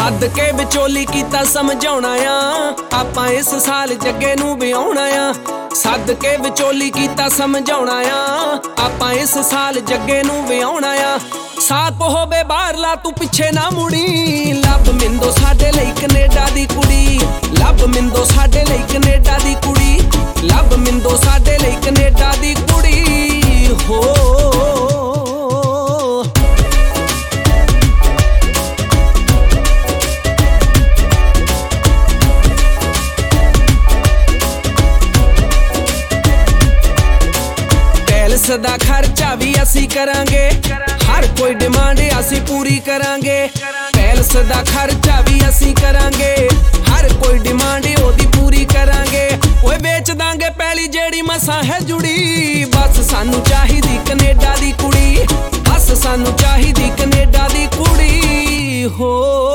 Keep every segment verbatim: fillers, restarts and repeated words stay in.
सद के विचोली कीता समझाउणा आ आपां इस साल जग्गे नूं विआउणा आ। सद के विचोली कीता समझाउणा आ आपां इस साल जग्गे नूं विआउणा आ। साथ होवे बाहरला तू पिछे ना मुड़ी, लभ मिंदो साडे लई कनेडा दी कुड़ी। लभ मिंदो साडे लई कनेडा दी कुड़ी। लभ मिंदो साडे लई कनेडा दी कुड़ी हो। सदा खर्चा भी असी करांगे, हर कोई डिमांड असी पूरी करांगे। पैलस दा खर्चा भी असी करांगे, हर कोई डिमांड ओदी पूरी करांगे। ओए बेच दांगे पहली जेड़ी मसा है जुड़ी। बस सानू चाहिदी कनेडा दी कुड़ी। बस सानू चाहिदी कनेडा दी कुड़ी हो।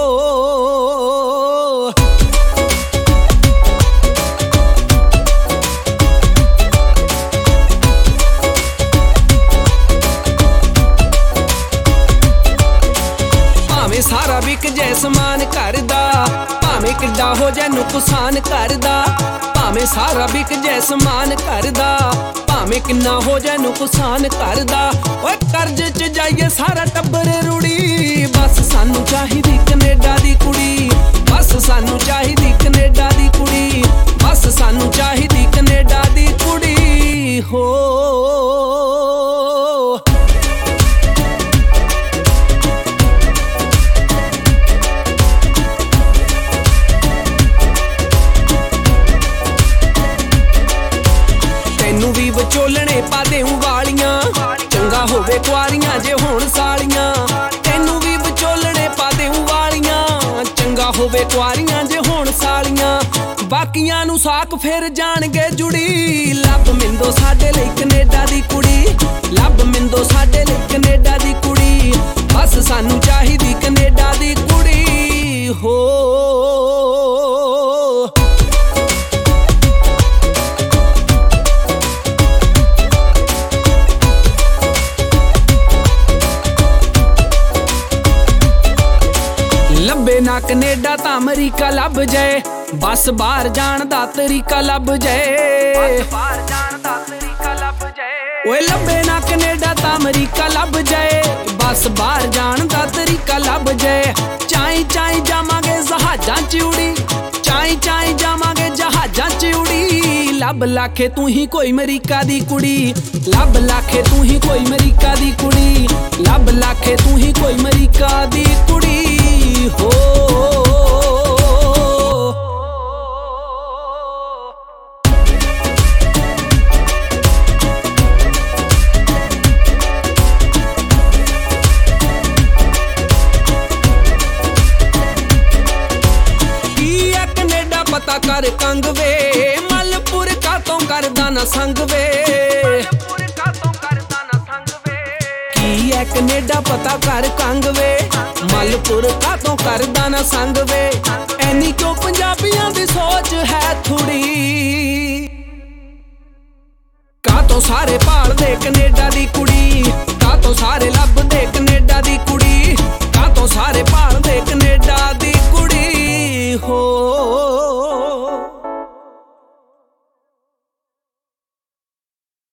सारा विक जै समान घर दा, भावें किड्डा हो जाए नुकसान घर दा। भावें सारा विक जै समान घर दा, भावें किन्ना हो जाए नुकसान घर दा। ओए कर्ज च जाइए सारा टब्बर रुड़ी। बस सानू चाहिदी कनेडा दी कुड़ी। बस सानू चाहिदी कनेडा दी कुड़ी। बस सानू चाहिदी कनेडा दी कुड़ी हो। भी विचोलने पा देऊं वालियां, चंगा होवे कुआरियां जे होण सालियां। तैनू भी विचोलने पा देऊं वालियां, चंगा होवे कुआरियां जे होण सालियां। बाकियां नू साक फिर जाणगे जुड़ी। लभ मिंदो साडे लई कनेडा दी कुड़ी। लभ मिंदो साडे लई कनेडा दी कुड़ी। बस सानू चाहिदी कनेडा दी कुड़ी हो। लभे ना कनेडा तां अमरीका लभ जाए, बस बाहर जाण दा तरीका लभ जाए। ओए लभे ना कनेडा तां अमरीका लभ जाए, बस बाहर जाण दा तरीका लभ जाए। चाई चाई जावांगे जहाजां च उड़ी। चाई चाई जावांगे जहाजां च उड़ी। लभ लाखे तू ही कोई अमरीका दी कुड़ी। लभ लाखे तू ही कोई अमरीका दी कुड़ी। लभ लाखे तू ही कोई अमरीका दी कुड़ी हो। कनेडा पता कर कंग वे, मलपुर का तो करदा ना संग वे। की है कनेडा पता कर कंग वे, मलपुर का तो करदा ना संग वे। ऐनी क्यों पंजाबियां दी सोच है थोड़ी। का तो सारे भाल दे कनेडा दी कुड़ी। का तो सारे